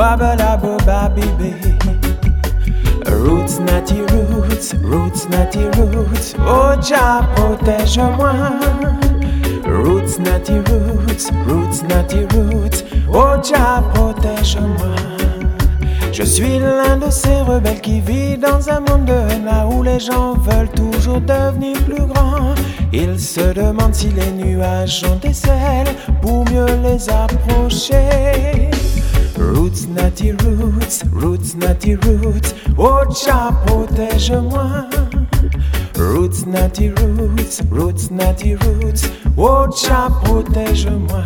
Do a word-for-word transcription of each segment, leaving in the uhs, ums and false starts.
wabala boba bébé. Roots natty roots, roots natty roots, oh Jah protège-moi. Roots natty roots, roots natty roots, oh Jah protège-moi. Je suis l'un de ces rebelles qui vit dans un monde de haine, là où les gens veulent toujours devenir plus grands. Ils se demandent si les nuages ont des ailes pour mieux les approcher. Roots natty roots, roots natty roots, oh Jah protège-moi. Roots natty roots, roots natty roots, oh Jah protège-moi.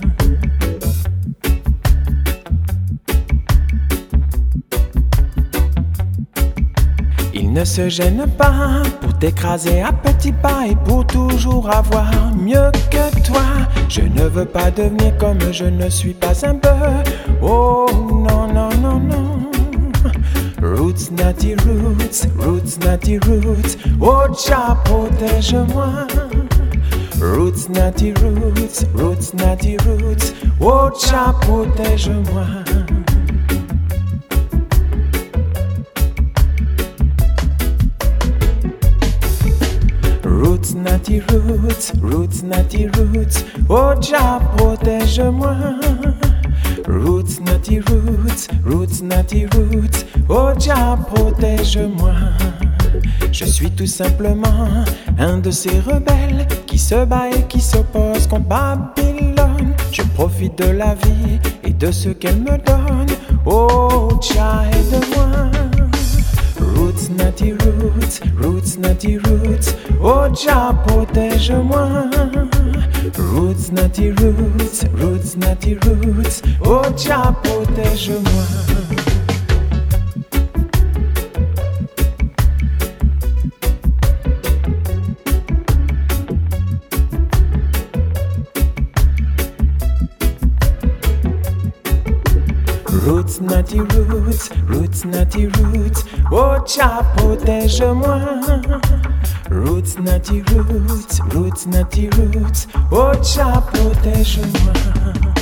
Il ne se gêne pas pour t'écraser à petits pas et pour toujours avoir mieux que toi. Je ne veux pas devenir comme je ne suis pas un bœuf. Oh non, non, non, non. Roots natty roots, roots natty roots, oh Jah protège-moi. Roots natty roots, roots natty roots, oh Jah protège-moi. Roots natty roots, roots natty roots, oh Jah protège-moi. Roots natty roots, roots natty roots, oh Jah protège-moi. Je suis tout simplement un de ces rebelles qui se bat et qui s'oppose contre Babylone. Je profite de la vie et de ce qu'elle me donne, oh Jah aide-moi. Roots natty roots, roots natty roots, oh Jah protège-moi. Roots natty roots, roots natty roots, oh Jah protège-moi. Roots natty roots, roots natty roots, oh Jah protège-moi. Roots natty roots, roots natty roots, oh Jah protège-moi.